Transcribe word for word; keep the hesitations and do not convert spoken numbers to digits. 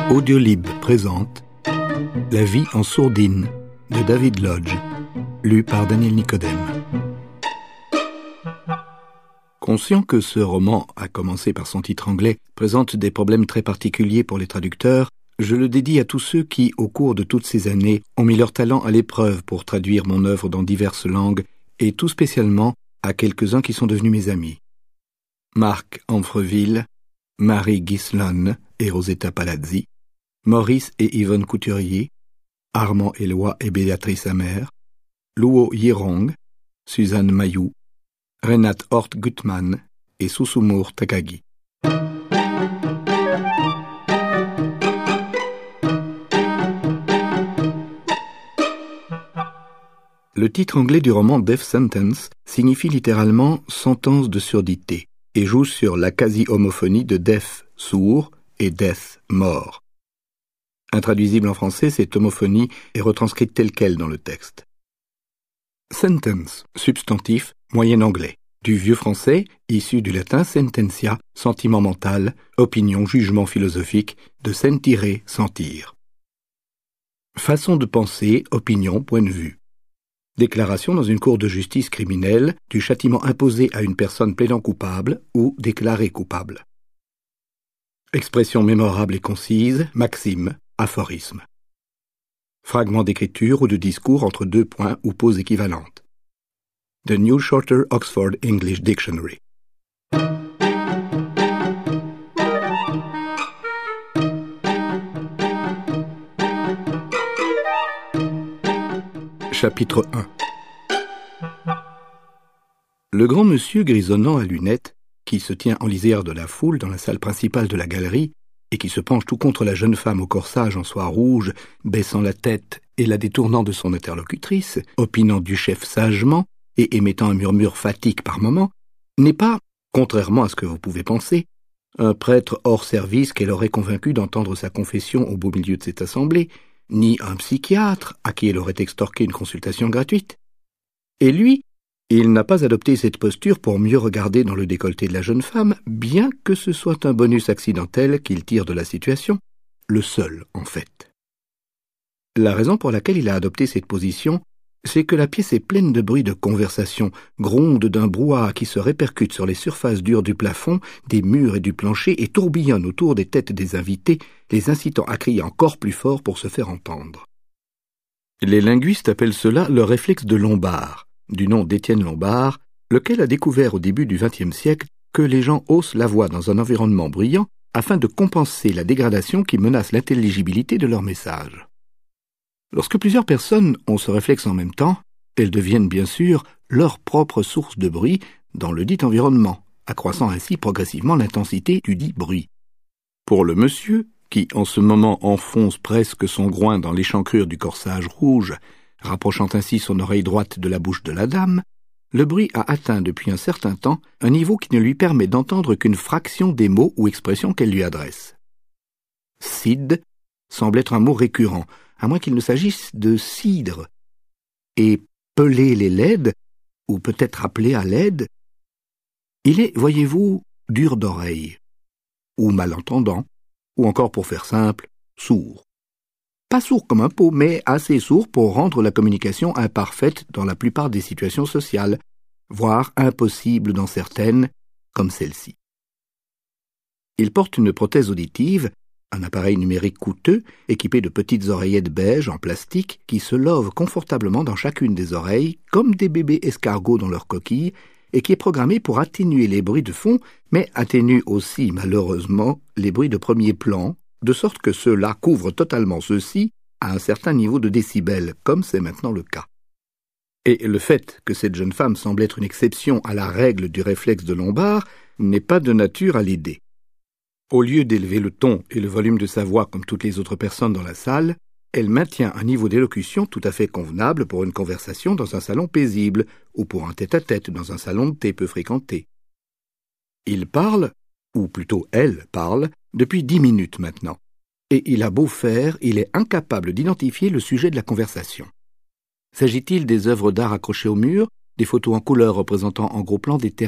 Audiolib présente La vie en sourdine de David Lodge, lu par Daniel Nicodème. Conscient que ce roman, à commencer par son titre anglais, présente des problèmes très particuliers pour les traducteurs, je le dédie à tous ceux qui, au cours de toutes ces années, ont mis leur talent à l'épreuve pour traduire mon œuvre dans diverses langues, et tout spécialement à quelques-uns qui sont devenus mes amis. Marc Amfreville, Marie Ghislaine et Rosetta Palazzi, Maurice et Yvonne Couturier, Armand Éloi et Béatrice Amer, Luo Yirong, Suzanne Mayou, Renate Hort-Gutmann et Susumur Takagi. Le titre anglais du roman Death Sentence signifie littéralement « sentence de surdité » et joue sur la quasi-homophonie de deaf, sourd, et death, mort. Intraduisible en français, cette homophonie est retranscrite telle quelle dans le texte. Sentence, substantif, moyen anglais. Du vieux français, issu du latin sententia, sentiment mental, opinion, jugement philosophique, de sentire, sentir. Façon de penser, opinion, point de vue. Déclaration dans une cour de justice criminelle du châtiment imposé à une personne plaidant coupable ou déclarée coupable. Expression mémorable et concise, maxime, aphorisme. Fragment d'écriture ou de discours entre deux points ou pauses équivalentes. The New Shorter Oxford English Dictionary. Chapitre un. Le grand monsieur grisonnant à lunettes, qui se tient en lisière de la foule dans la salle principale de la galerie, et qui se penche tout contre la jeune femme au corsage en soie rouge, baissant la tête et la détournant de son interlocutrice, opinant du chef sagement et émettant un murmure fatigue par moments, n'est pas, contrairement à ce que vous pouvez penser, un prêtre hors service qu'elle aurait convaincu d'entendre sa confession au beau milieu de cette assemblée, ni un psychiatre à qui elle aurait extorqué une consultation gratuite. Et lui, il n'a pas adopté cette posture pour mieux regarder dans le décolleté de la jeune femme, bien que ce soit un bonus accidentel qu'il tire de la situation, le seul en fait. La raison pour laquelle il a adopté cette position, c'est que la pièce est pleine de bruits de conversation, gronde d'un brouhaha qui se répercute sur les surfaces dures du plafond, des murs et du plancher et tourbillonne autour des têtes des invités, les incitant à crier encore plus fort pour se faire entendre. Les linguistes appellent cela le réflexe de Lombard, du nom d'Étienne Lombard, lequel a découvert au début du vingtième siècle que les gens haussent la voix dans un environnement bruyant afin de compenser la dégradation qui menace l'intelligibilité de leur message. Lorsque plusieurs personnes ont ce réflexe en même temps, elles deviennent bien sûr leur propre source de bruit dans le dit environnement, accroissant ainsi progressivement l'intensité du dit bruit. Pour le monsieur, qui en ce moment enfonce presque son groin dans l'échancrure du corsage rouge, rapprochant ainsi son oreille droite de la bouche de la dame, le bruit a atteint depuis un certain temps un niveau qui ne lui permet d'entendre qu'une fraction des mots ou expressions qu'elle lui adresse. Cid semble être un mot récurrent, à moins qu'il ne s'agisse de cidre, et peler les laides, ou peut-être appeler à l'aide, il est, voyez-vous, dur d'oreille, ou malentendant, ou encore pour faire simple, sourd. Pas sourd comme un pot, mais assez sourd pour rendre la communication imparfaite dans la plupart des situations sociales, voire impossible dans certaines, comme celle-ci. Il porte une prothèse auditive, un appareil numérique coûteux, équipé de petites oreillettes beige en plastique qui se lovent confortablement dans chacune des oreilles, comme des bébés escargots dans leur coquille, et qui est programmé pour atténuer les bruits de fond, mais atténue aussi, malheureusement, les bruits de premier plan, de sorte que ceux-là couvrent totalement ceux-ci à un certain niveau de décibels, comme c'est maintenant le cas. Et le fait que cette jeune femme semble être une exception à la règle du réflexe de Lombard n'est pas de nature à l'aider. Au lieu d'élever le ton et le volume de sa voix comme toutes les autres personnes dans la salle, elle maintient un niveau d'élocution tout à fait convenable pour une conversation dans un salon paisible ou pour un tête-à-tête dans un salon de thé peu fréquenté. Il parle, ou plutôt elle parle, depuis dix minutes maintenant, et il a beau faire, il est incapable d'identifier le sujet de la conversation. S'agit-il des œuvres d'art accrochées au mur, des photos en couleur représentant en gros plan des terrains